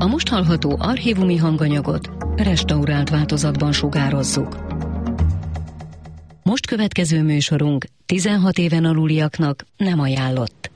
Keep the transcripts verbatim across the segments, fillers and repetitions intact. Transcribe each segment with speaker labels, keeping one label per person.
Speaker 1: A most hallható archívumi hanganyagot restaurált változatban sugározzuk. Most következő műsorunk tizenhat éven aluliaknak nem ajánlott.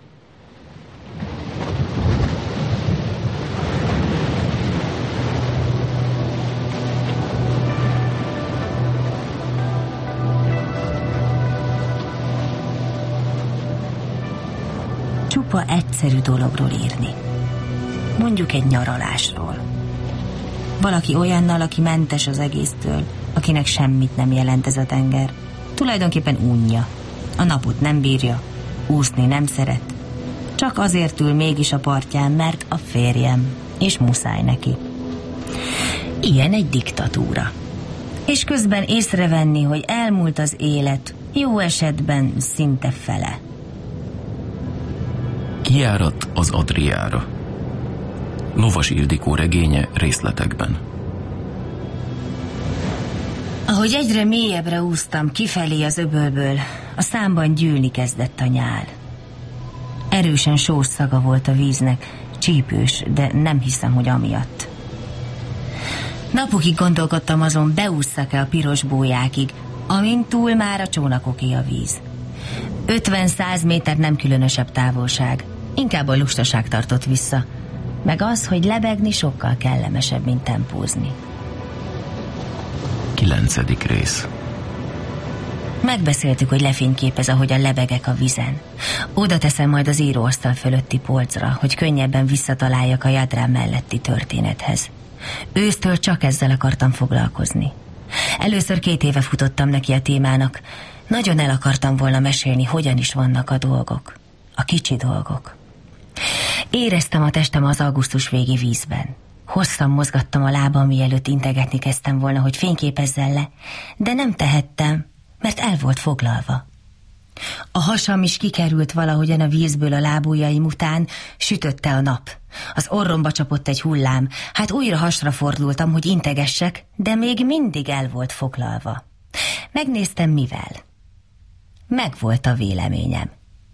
Speaker 2: Csupa egyszerű dologról írni. Mondjuk egy nyaralásról. Valaki olyannal, aki mentes az egésztől, akinek semmit nem jelent ez a tenger. Tulajdonképpen unja. A napot nem bírja, úszni nem szeret. Csak azért ül mégis a partján, mert a férjem, és muszáj neki. Ilyen egy diktatúra. És közben észrevenni, hogy elmúlt az élet, jó esetben szinte fele.
Speaker 3: Kijárat az Adriára. Lovas Ildikó regénye részletekben.
Speaker 2: Ahogy egyre mélyebbre úsztam kifelé az öbölből, a számban gyűlni kezdett a nyál. Erősen sós szaga volt a víznek, csípős, de nem hiszem, hogy amiatt. Napokig gondolkodtam azon, beússzak-e a piros bójákig, amint túl már a csónakoké a víz. ötven-száz méter nem különösebb távolság, inkább a lustaság tartott vissza, meg az, hogy lebegni sokkal kellemesebb, mint tempózni.
Speaker 3: Kilencedik rész.
Speaker 2: Megbeszéltük, hogy lefényképez, ahogyan lebegek a vízen. Oda teszem majd az íróasztal fölötti polcra, hogy könnyebben visszataláljak a Jadrán melletti történethez. Ősztől csak ezzel akartam foglalkozni. Először két éve futottam neki a témának. Nagyon el akartam volna mesélni, hogyan is vannak a dolgok. A kicsi dolgok. Éreztem a testem az augusztus végi vízben. Hosszan mozgattam a lábam, mielőtt integetni kezdtem volna, hogy fényképezzen le, de nem tehettem, mert el volt foglalva. A hasam is kikerült valahogyan a vízből a lábujjaim után, sütötte a nap. Az orromba csapott egy hullám, hát újra hasra fordultam, hogy integessek, de még mindig el volt foglalva. Megnéztem, mivel. Megvolt a véleményem.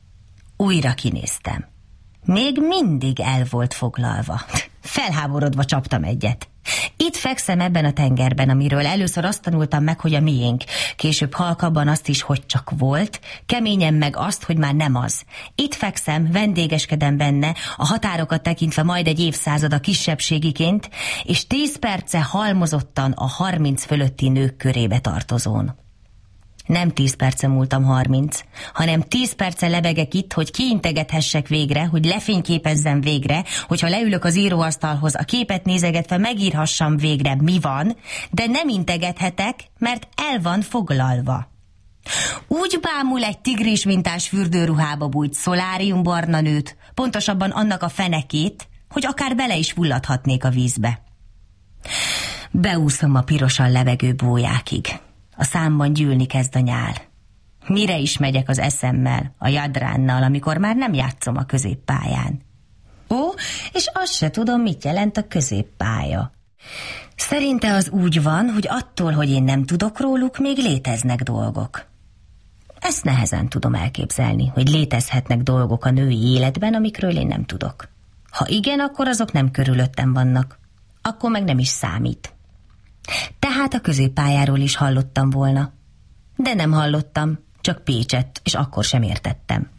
Speaker 2: Újra kinéztem. Még mindig el volt foglalva. Felháborodva csaptam egyet. Itt fekszem ebben a tengerben, amiről először azt tanultam meg, hogy a miénk. Később halkabban azt is, hogy csak volt, keményen meg azt, hogy már nem az. Itt fekszem, vendégeskedem benne, a határokat tekintve majd egy évszázad a kisebbségiként, és tíz perce halmozottan a harminc fölötti nők körébe tartozón. Nem tíz perce múltam harminc, hanem tíz perce lebegek itt, hogy kiintegethessek végre, hogy lefényképezzem végre, hogyha leülök az íróasztalhoz, a képet nézegetve megírhassam végre, mi van, de nem integethetek, mert el van foglalva. Úgy bámul egy tigris mintás fürdőruhába bújt szoláriumbarna nőt, pontosabban annak a fenekét, hogy akár bele is fulladhatnék a vízbe. Beúszom a pirosan lebegő bójákig. A számban gyűlni kezd a nyál. Mire is megyek az eszemmel, a Jadránnal, amikor már nem játszom a középpályán? Ó, és azt se tudom, mit jelent a középpálya. Szerinte az úgy van, hogy attól, hogy én nem tudok róluk, még léteznek dolgok. Ezt nehezen tudom elképzelni, hogy létezhetnek dolgok a női életben, amikről én nem tudok. Ha igen, akkor azok nem körülöttem vannak. Akkor meg nem is számít. Tehát a középpályáról is hallottam volna. De nem hallottam, csak Pécset, és akkor sem értettem.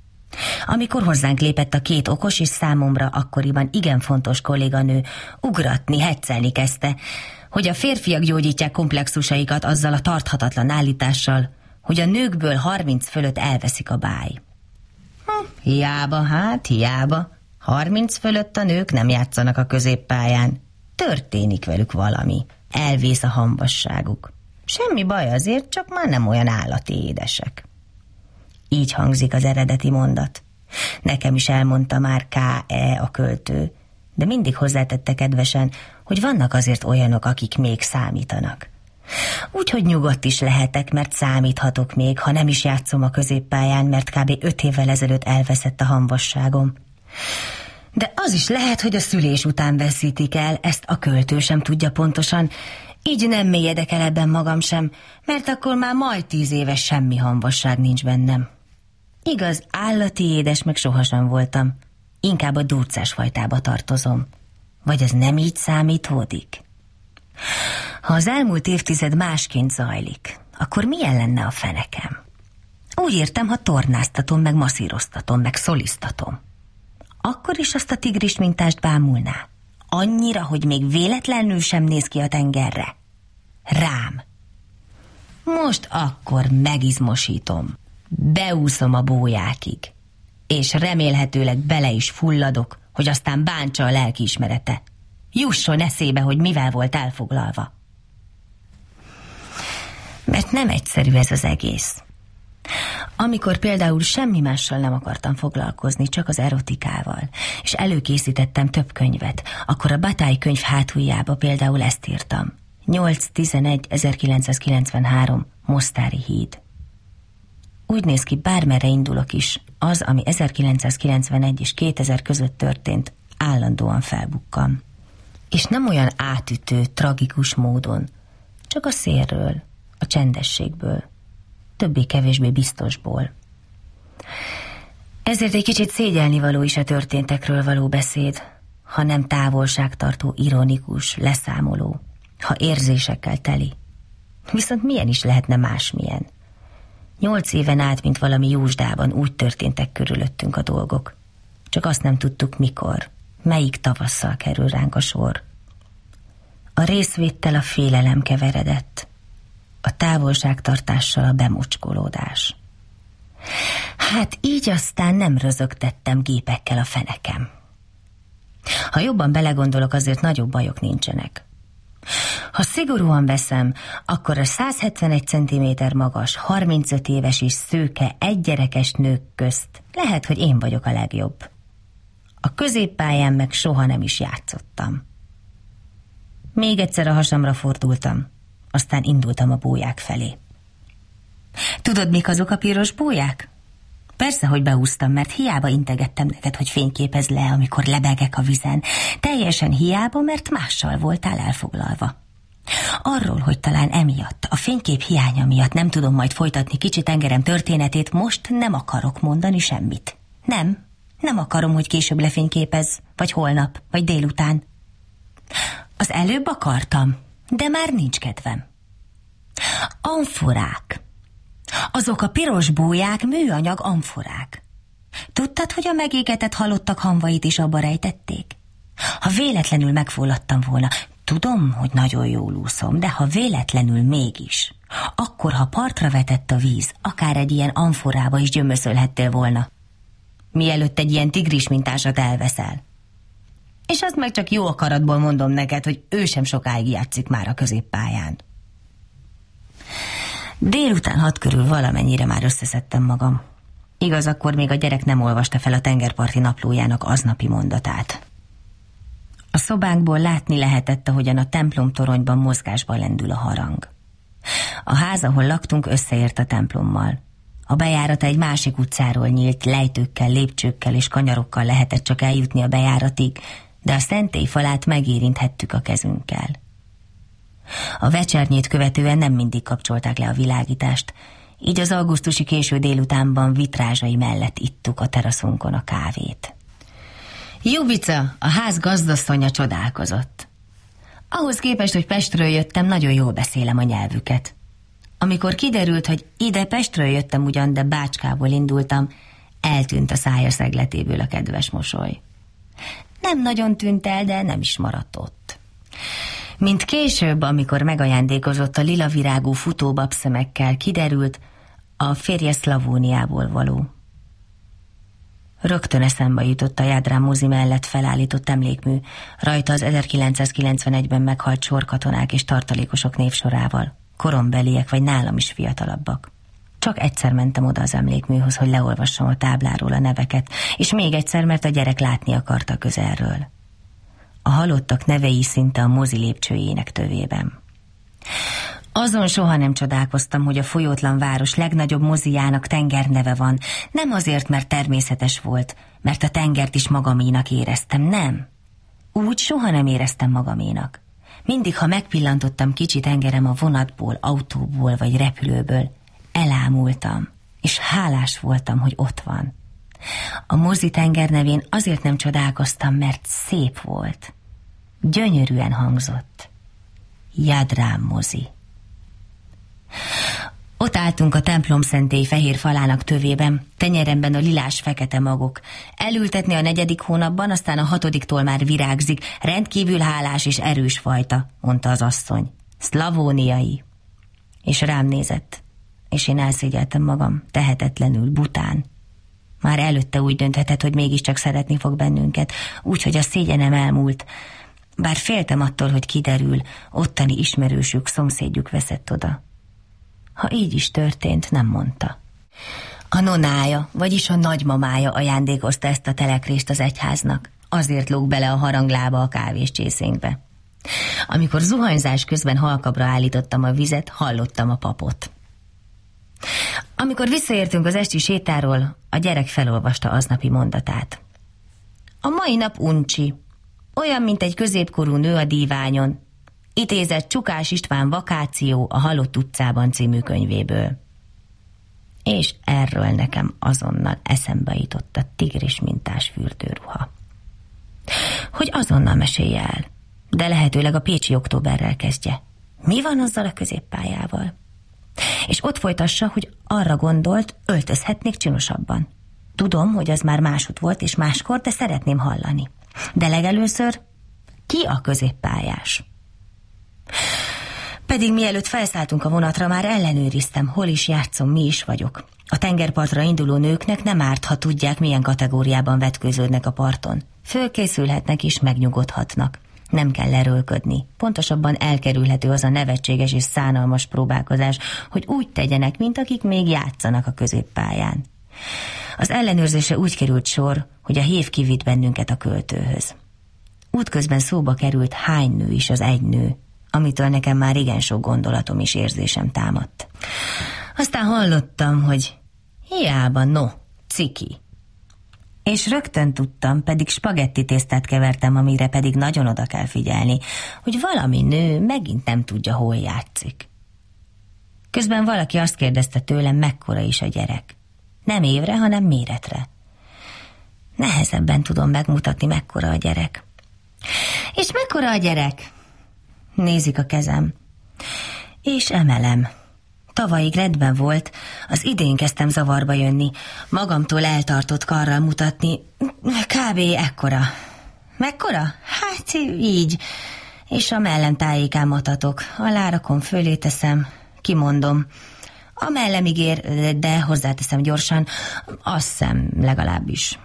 Speaker 2: Amikor hozzánk lépett a két okos és számomra akkoriban igen fontos kolléganő, ugratni, heccelni kezdte, hogy a férfiak gyógyítják komplexusaikat azzal a tarthatatlan állítással, hogy a nőkből harminc fölött elveszik a báj. Hm, hiába, hát hiába. Harminc fölött a nők nem játszanak a középpályán. Történik velük valami. Elvész a hamvasságuk. Semmi baj azért, csak már nem olyan állati édesek. Így hangzik az eredeti mondat. Nekem is elmondta már ká e a költő, de mindig hozzátette kedvesen, hogy vannak azért olyanok, akik még számítanak. Úgyhogy nyugodt is lehetek, mert számíthatok még, ha nem is játszom a középpályán, mert kb. öt évvel ezelőtt elveszett a hamvasságom. De az is lehet, hogy a szülés után veszítik el, ezt a költő sem tudja pontosan, így nem mélyedek el ebben magam sem, mert akkor már majd tíz éves semmi hamvasság nincs bennem. Igaz, állati édes meg sohasem voltam, inkább a durcás fajtába tartozom. Vagy ez nem így számítódik? Ha az elmúlt évtized másként zajlik, akkor milyen lenne a fenekem? Úgy értem, ha tornáztatom, meg masszíroztatom, meg szolisztatom. Akkor is azt a tigris mintást bámulná. Annyira, hogy még véletlenül sem néz ki a tengerre. Rám. Most akkor megizmosítom. Beúszom a bójákig. És remélhetőleg bele is fulladok, hogy aztán bántsa a lelkiismerete. Jusson eszébe, hogy mivel volt elfoglalva. Mert nem egyszerű ez az egész. Amikor például semmi mással nem akartam foglalkozni, csak az erotikával, és előkészítettem több könyvet, akkor a Bataille könyv hátuljába például ezt írtam. nyolc tizenegy ezerkilencszázkilencvenhárom Mostári híd. Úgy néz ki, bármerre indulok is, az, ami ezerkilencszázkilencvenegy és kétezer között történt, állandóan felbukkan. És nem olyan átütő, tragikus módon, csak a szélről, a csendességből, többé-kevésbé biztosból. Ezért egy kicsit szégyelnivaló is a történtekről való beszéd, ha nem távolságtartó, ironikus, leszámoló, ha érzésekkel teli. Viszont milyen is lehetne másmilyen? Nyolc éven át, mint valami jósdában úgy történtek körülöttünk a dolgok. Csak azt nem tudtuk mikor, melyik tavasszal kerül ránk a sor. A részvéttel a félelem keveredett, a távolságtartással a bemocskolódás. Hát így aztán nem rözögtettem gépekkel a fenekem. Ha jobban belegondolok, azért nagyobb bajok nincsenek. Ha szigorúan veszem, akkor a száz hetvenegy centiméter magas, harmincöt éves és szőke, egygyerekes nők közt lehet, hogy én vagyok a legjobb. A középpályán meg soha nem is játszottam. Még egyszer a hasamra fordultam, aztán indultam a bóják felé. Tudod, mik azok a piros bóják? Persze, hogy beúsztam, mert hiába integettem neked, hogy fényképezz le, amikor lebegek a vizen. Teljesen hiába, mert mással voltál elfoglalva. Arról, hogy talán emiatt, a fénykép hiánya miatt nem tudom majd folytatni kicsi tengerem történetét, most nem akarok mondani semmit. Nem, nem akarom, hogy később lefényképezz, vagy holnap, vagy délután. Az előbb akartam, de már nincs kedvem. Amforák. Azok a piros bóják műanyag amforák. Tudtad, hogy a megégetett halottak hamvait is abba rejtették? Ha véletlenül megfulladtam volna, tudom, hogy nagyon jól úszom, de ha véletlenül mégis, akkor, ha partra vetett a víz, akár egy ilyen amforába is gyömöszölhettél volna, mielőtt egy ilyen tigris mintásat elveszel. És azt meg csak jó akaratból mondom neked, hogy ő sem sokáig játszik már a középpályán. Délután hat körül valamennyire már összeszedtem magam. Igaz, akkor még a gyerek nem olvasta fel a tengerparti naplójának aznapi mondatát. A szobánkból látni lehetett, ahogyan a templomtoronyban mozgásba lendül a harang. A ház, ahol laktunk, összeért a templommal. A bejárata egy másik utcáról nyílt, lejtőkkel, lépcsőkkel és kanyarokkal lehetett csak eljutni a bejáratig, de a szentély falát megérinthettük a kezünkkel. A vecsernyét követően nem mindig kapcsolták le a világítást, így az augusztusi késő délutánban vitrázsai mellett ittuk a teraszunkon a kávét. Jubica, a ház gazdasszonya csodálkozott. Ahhoz képest, hogy Pestről jöttem, nagyon jól beszélem a nyelvüket. Amikor kiderült, hogy ide Pestről jöttem ugyan, de Bácskából indultam, eltűnt a szája szegletéből a kedves mosoly. Nem nagyon tűnt el, de nem is maradt ott. Mint később, amikor megajándékozott a lila virágú futóbabszemekkel, kiderült, a férje Szlavóniából való. Rögtön eszembe jutott a Jádrán mozi mellett felállított emlékmű, rajta az ezerkilencszázkilencvenegyben meghalt sorkatonák és tartalékosok névsorával, korombeliek vagy nálam is fiatalabbak. Csak egyszer mentem oda az emlékműhöz, hogy leolvassam a tábláról a neveket, és még egyszer, mert a gyerek látni akarta közelről. A halottak nevei szinte a mozi lépcsőjének tövében. Azon soha nem csodálkoztam, hogy a folyótlan város legnagyobb mozijának tengerneve van, nem azért, mert természetes volt, mert a tengert is magaménak éreztem, nem. Úgy soha nem éreztem magaménak. Mindig, ha megpillantottam kicsi tengerem a vonatból, autóból vagy repülőből, elámultam, és hálás voltam, hogy ott van. A mozi tenger nevén azért nem csodálkoztam, mert szép volt. Gyönyörűen hangzott. Jadrám mozi. Ott álltunk a templom szentély fehér falának tövében, tenyeremben a lilás-fekete magok. Elültetni a negyedik hónapban, aztán a hatodiktól már virágzik, rendkívül hálás és erős fajta, mondta az asszony. Szlavóniai. És rám nézett, és én elszégyeltem magam, tehetetlenül, bután. Már előtte úgy dönthetett, hogy mégiscsak szeretni fog bennünket, úgyhogy a szégyenem elmúlt. Bár féltem attól, hogy kiderül, ottani ismerősük, szomszédjuk veszett oda. Ha így is történt, nem mondta. A nonája, vagyis a nagymamája ajándékozta ezt a telekrést az egyháznak. Azért lóg bele a haranglába a kávéscsészénkbe. Amikor zuhanyzás közben halkabra állítottam a vizet, hallottam a papot. Amikor visszaértünk az esti sétáról, a gyerek felolvasta aznapi mondatát. A mai nap uncsi. Olyan, mint egy középkorú nő a díványon. Idézett Csukás István Vakáció a Halott utcában című könyvéből. És erről nekem azonnal eszembe jutott a tigris mintás fürdőruha. Hogy azonnal mesélje el, de lehetőleg a pécsi októberrel kezdje. Mi van azzal a középpályával? És ott folytassa, hogy arra gondolt, öltözhetnék csinosabban. Tudom, hogy az már másút volt és máskor, de szeretném hallani. De legelőször, ki a középpályás? Pedig mielőtt felszálltunk a vonatra, már ellenőriztem, hol is játszom, mi is vagyok. A tengerpartra induló nőknek nem árt, ha tudják, milyen kategóriában vetkőződnek a parton. Fölkészülhetnek és megnyugodhatnak. Nem kell lerölködni. Pontosabban elkerülhető az a nevetséges és szánalmas próbálkozás, hogy úgy tegyenek, mint akik még játszanak a középpályán. Az ellenőrzése úgy került sor, hogy a hév kivitt bennünket a költőhöz. Útközben szóba került, hány nő is az egy nő, amitől nekem már igen sok gondolatom és érzésem támadt. Aztán hallottam, hogy hiába, no, ciki. És rögtön tudtam, pedig spagetti tésztát kevertem, amire pedig nagyon oda kell figyelni, hogy valami nő megint nem tudja, hol játszik. Közben valaki azt kérdezte tőlem, mekkora is a gyerek. Nem évre, hanem méretre. Nehezebben tudom megmutatni, mekkora a gyerek. És mekkora a gyerek? Nézik a kezem. És emelem. Tavalyig rendben volt, az idén kezdtem zavarba jönni, magamtól eltartott karral mutatni, kb. Ekkora. Mekkora? Hát így. És a mellem tájékán matatok, alá rakom, fölé teszem, kimondom. A mellemig ér, de hozzáteszem gyorsan, azt hiszem legalábbis.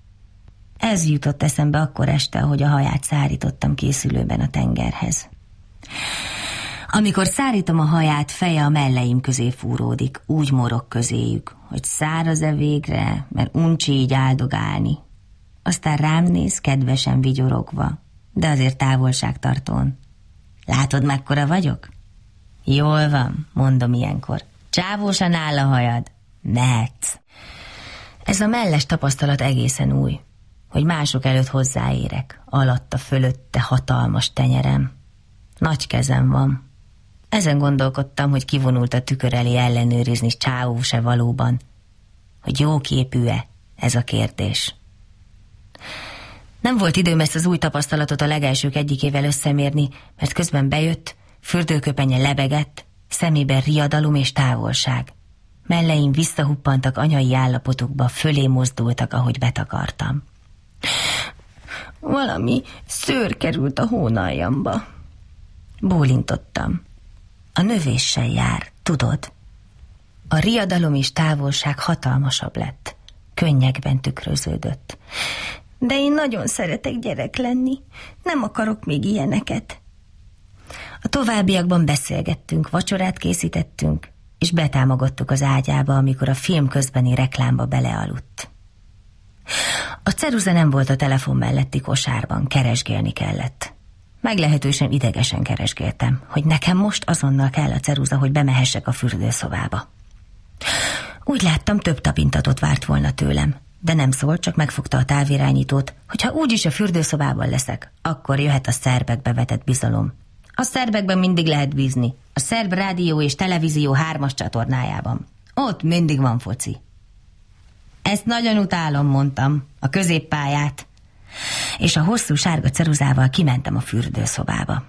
Speaker 2: Ez jutott eszembe akkor este, ahogy a haját szárítottam készülőben a tengerhez. Amikor szárítom a haját, feje a melleim közé fúródik, úgy morog közéjük, hogy száraz-e végre, mert uncsi így áldogálni. Aztán rám néz, kedvesen vigyorogva, de azért távolságtartón. Látod, mekkora vagyok? Jól van, mondom ilyenkor. Csávósan áll a hajad. Mehetsz. Ez a melles tapasztalat egészen új, hogy mások előtt hozzáérek, alatta fölötte hatalmas tenyerem. Nagy kezem van. Ezen gondolkodtam, hogy kivonult a tükör elé ellenőrizni, csávó se valóban. Hogy jó képű-e, ez a kérdés. Nem volt időm ezt az új tapasztalatot a legelsők egyikével összemérni, mert közben bejött, fürdőköpenye lebegett, szemében riadalom és távolság. Melleim visszahuppantak anyai állapotukba, fölé mozdultak, ahogy betakartam. Valami szőr került a hónaljamba. Bólintottam. A növéssel jár, tudod? A riadalom és távolság hatalmasabb lett. Könnyekben tükröződött. De én nagyon szeretek gyerek lenni. Nem akarok még ilyeneket. A továbbiakban beszélgettünk, vacsorát készítettünk, és betámogattuk az ágyába, amikor a film közbeni reklámba belealudt. A ceruza nem volt a telefon melletti kosárban, keresgélni kellett. Meglehetősen idegesen keresgéltem, hogy nekem most azonnal kell a ceruza, hogy bemehessek a fürdőszobába. Úgy láttam, több tapintatot várt volna tőlem, de nem szólt, csak megfogta a távirányítót, hogy ha úgyis a fürdőszobában leszek, akkor jöhet a szerbekbe vetett bizalom. A szerbekben mindig lehet bízni, a szerb rádió és televízió hármas csatornájában. Ott mindig van foci. Ezt nagyon utálom, mondtam, a középpályát. és a hosszú sárga ceruzával kimentem a fürdőszobába.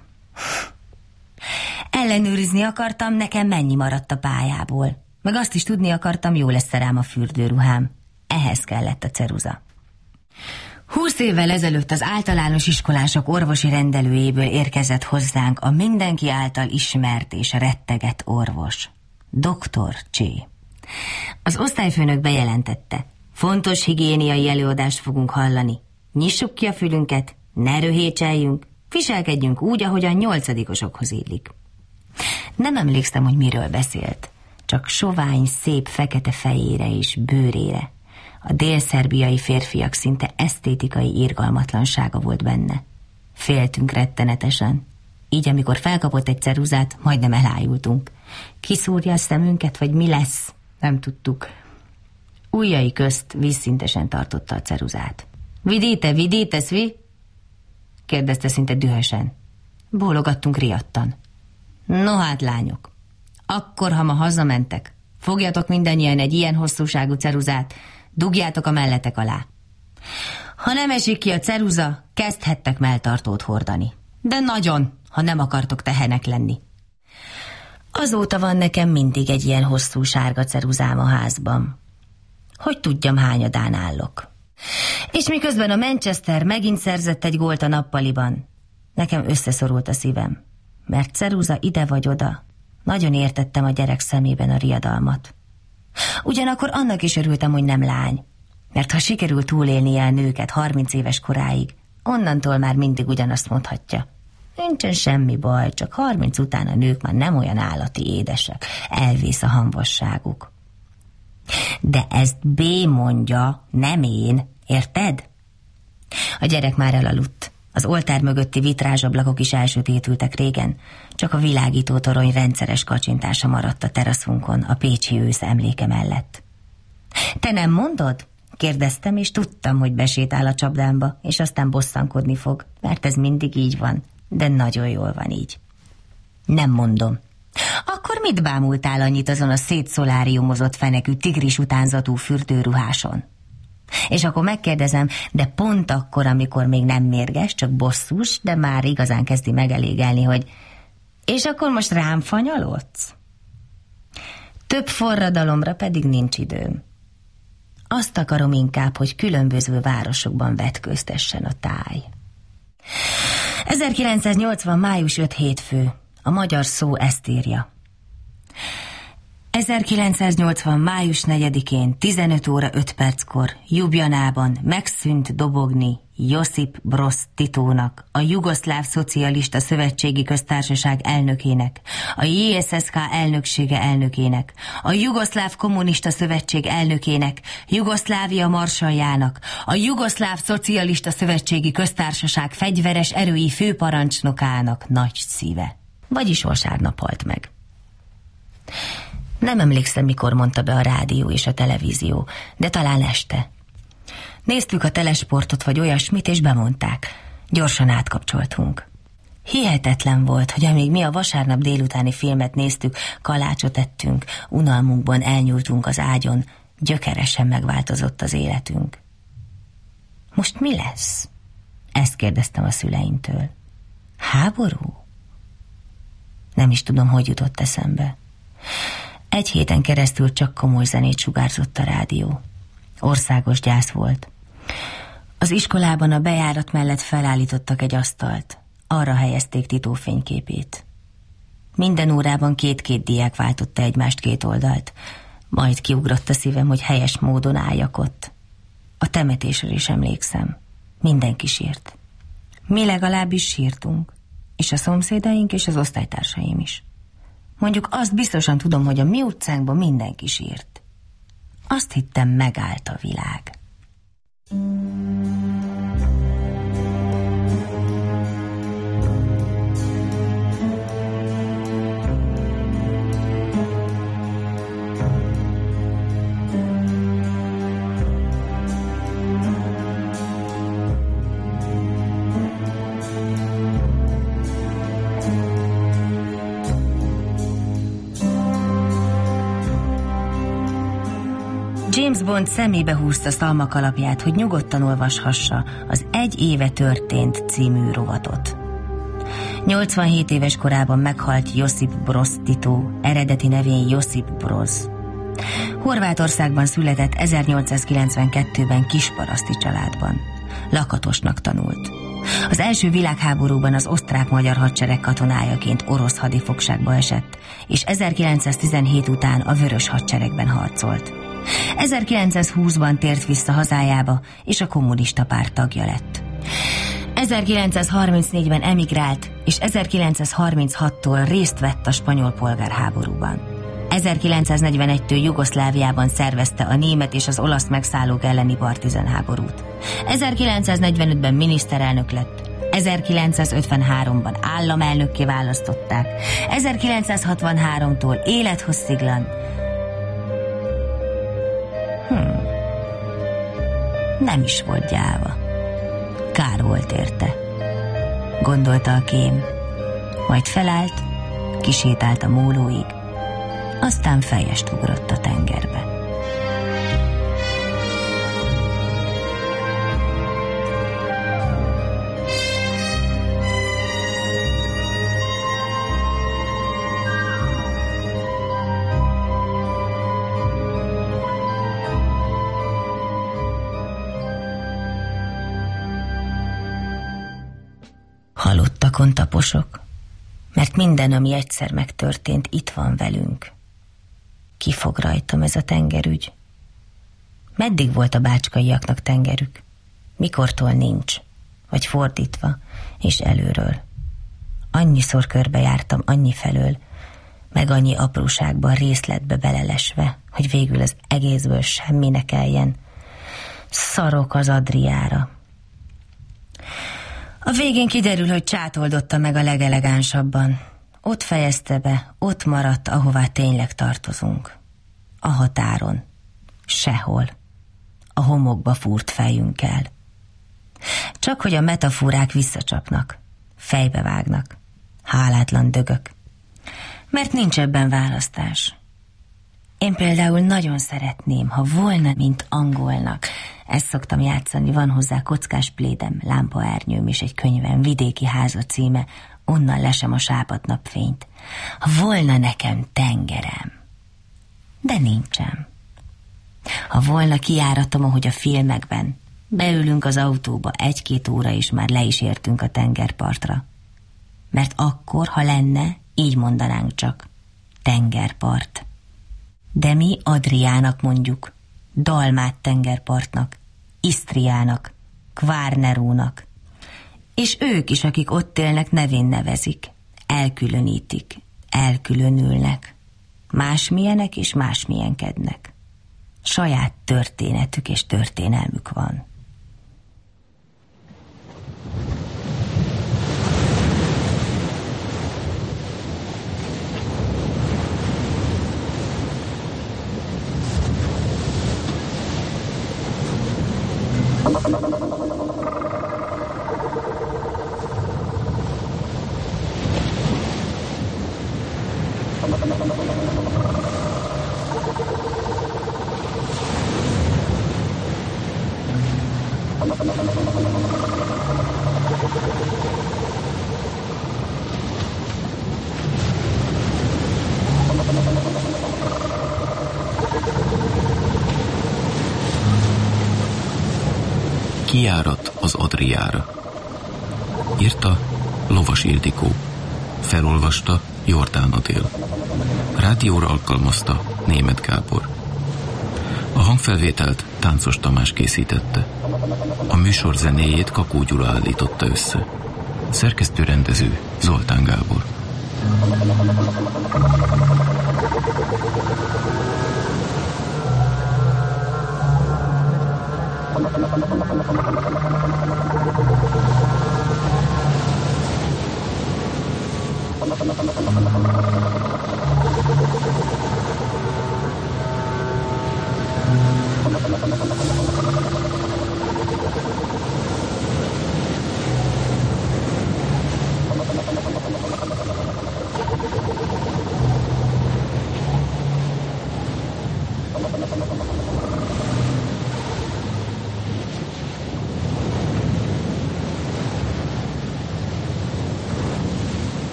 Speaker 2: Ellenőrizni akartam, nekem mennyi maradt a pályából. Meg azt is tudni akartam, jó lesz rám a fürdőruhám. Ehhez kellett a ceruza. Húsz évvel ezelőtt az általános iskolások orvosi rendelőjéből érkezett hozzánk a mindenki által ismert és rettegett orvos. doktor Csé. Az osztályfőnök bejelentette, fontos higiéniai előadást fogunk hallani. Nyissuk ki a fülünket, ne röhécseljünk, viselkedjünk úgy, ahogy a nyolcadikosokhoz illik. Nem emlékszem, hogy miről beszélt, csak sovány, szép fekete fejére és bőrére. A délszerbiai férfiak szinte esztétikai irgalmatlansága volt benne. Féltünk rettenetesen. Így, amikor felkapott egy ceruzát, majdnem elájultunk. Kiszúrja a szemünket, vagy mi lesz? Nem tudtuk. Ujjai közt vízszintesen tartotta a ceruzát. Vidíte, vidíte, szvi? Kérdezte szinte dühösen. Bólogattunk riadtan. No hát, lányok, akkor, ha ma hazamentek, fogjatok mindannyian egy ilyen hosszúságú ceruzát, dugjátok a melletek alá. Ha nem esik ki a ceruza, kezdhettek melltartót hordani. De nagyon, ha nem akartok tehenek lenni. Azóta van nekem mindig egy ilyen hosszú sárga ceruzám a házban. Hogy tudjam, hányadán állok. És miközben a Manchester megint szerzett egy gólt a nappaliban, nekem összeszorult a szívem, mert ceruza ide vagy oda. Nagyon értettem a gyerek szemében a riadalmat. Ugyanakkor annak is örültem, hogy nem lány, mert ha sikerül túlélnie a nőket harminc éves koráig, onnantól már mindig ugyanazt mondhatja. Nincsen semmi baj, csak harminc után a nők már nem olyan állati édesek, elvész a hamvasságuk. De ezt B mondja, nem én, érted? A gyerek már elaludt. Az oltár mögötti vitrázsablakok is elsötétültek régen, csak a világító torony rendszeres kacsintása maradt a teraszunkon a pécsi ősz emléke mellett. Te nem mondod? Kérdeztem, és tudtam, hogy besétál a csapdámba, és aztán bosszankodni fog, mert ez mindig így van, de nagyon jól van így. Nem mondom. Akkor mit bámultál annyit azon a szétszoláriumozott fenekű tigris utánzatú fürdőruháson? És akkor megkérdezem, de pont akkor, amikor még nem mérges, csak bosszús, de már igazán kezdi megelégelni, hogy és akkor most rám fanyalodsz? Több forradalomra pedig nincs időm. Azt akarom inkább, hogy különböző városokban vetköztessen a táj. ezerkilencszáznyolcvan. május ötödike hétfő. A magyar szó ezt írja. ezerkilencszáznyolcvan. május negyedikén tizenöt óra öt perckor Ljubljanában megszűnt dobogni Josip Broz Titónak, a Jugoszláv Szocialista Szövetségi Köztársaság elnökének, a jé es es ká elnöksége elnökének, a Jugoszláv Kommunista Szövetség elnökének, Jugoszlávia marsaljának, a Jugoszláv Szocialista Szövetségi Köztársaság fegyveres erői főparancsnokának nagy szíve. Vagyis vasárnap halt meg. Nem emlékszem, mikor mondta be a rádió és a televízió, de talán este. Néztük a telesportot vagy olyasmit, és bemondták. Gyorsan átkapcsoltunk. Hihetetlen volt, hogy amíg mi a vasárnap délutáni filmet néztük, kalácsot ettünk, unalmunkban elnyúltunk az ágyon, gyökeresen megváltozott az életünk. Most mi lesz? Ezt kérdeztem a szüleimtől. Háború? Nem is tudom, hogy jutott eszembe. Egy héten keresztül csak komoly zenét sugárzott a rádió. Országos gyász volt. Az iskolában a bejárat mellett felállítottak egy asztalt. Arra helyezték Titó fényképét. Minden órában két-két diák váltotta egymást két oldalt. Majd kiugrott a szívem, hogy helyes módon álljak ott. A temetésről is emlékszem. Mindenki sírt. Mi legalábbis sírtunk. És a szomszédaink és az osztálytársaim is. Mondjuk azt biztosan tudom, hogy a mi utcánkban mindenki sírt. Azt hittem, megállt a világ. James Bond szemébe húzta szalmakalapját, hogy nyugodtan olvashassa az Egy éve történt című rovatot. nyolcvanhét éves korában meghalt Josip Broz Tito, eredeti nevén Josip Broz. Horvátországban született ezernyolcszázkilencvenkettőben kisparaszti családban. Lakatosnak tanult. Az első világháborúban az osztrák-magyar hadsereg katonájaként orosz hadifogságba esett, és ezerkilencszáztizenhét után a vörös hadseregben harcolt. ezerkilencszázhúszban tért vissza hazájába, és a kommunista párt tagja lett. ezerkilencszázharmincnégyben emigrált, és ezerkilencszázharminchattól részt vett a spanyol polgárháborúban. ezerkilencszáznegyvenegytől Jugoszláviában szervezte a német és az olasz megszállók elleni partizánháborút. ezerkilencszáznegyvenötben miniszterelnök lett, ezerkilencszázötvenháromban államelnökké választották, ezerkilencszázhatvanháromtól élethossziglan. Hmm. Nem is volt gyáva. Kár volt érte, gondolta a kém. Majd felállt, kisétált a mólóig, aztán fejest ugrott a tengerbe. Halottakon taposok, mert minden, ami egyszer megtörtént, itt van velünk. Kifog rajtam ez a tengerügy. Meddig volt a bácskaiaknak tengerük? Mikortól nincs? Vagy fordítva, és előről. Annyiszor körbejártam annyi felől, meg annyi apróságban, részletbe belelesve, hogy végül az egészből semmi ne kelljen. Szarok az Adriára. A végén kiderül, hogy csátoldotta meg a legelegánsabban. Ott fejezte be, ott maradt, ahová tényleg tartozunk. A határon. Sehol. A homokba fúrt fejünkkel. Csak hogy a metaforák visszacsapnak, fejbevágnak. Hálátlan dögök. Mert nincs ebben választás. Én például nagyon szeretném, ha volna, mint angolnak. Ezt szoktam játszani, van hozzá kockás plédem, lámpaernyőm és egy könyvem, Vidéki háza címe, onnan lesem a sápadt napfényt. Ha volna nekem tengerem. De nincsen. Ha volna kijáratom, ahogy a filmekben, beülünk az autóba, egy-két óra is már le is értünk a tengerpartra. Mert akkor, ha lenne, így mondanánk csak, tengerpart. De mi Adriának mondjuk, Dalmát tengerpartnak, Isztriának, Kvárnerónak. És ők is, akik ott élnek, nevén nevezik, elkülönítik, elkülönülnek. Másmilyenek és másmilyenkednek. Saját történetük és történelmük van.
Speaker 3: Kijárat az Adriára. Írta Lovas Ildikó. Felolvasta Jordán Adél. Rádióra alkalmazta Németh Gábor. A hangfelvételt Táncos Tamás készítette. A műsor zenéjét Kakó Gyula állította össze. Szerkesztő-rendező Zoltán Gábor.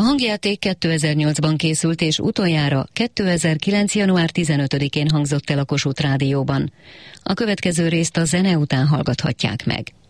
Speaker 1: hangjáték kétezer-nyolcban készült, és utoljára kétezer-kilenc. január tizenötödikén hangzott el a Kossuth Rádióban. A következő részt a zene után hallgathatják meg.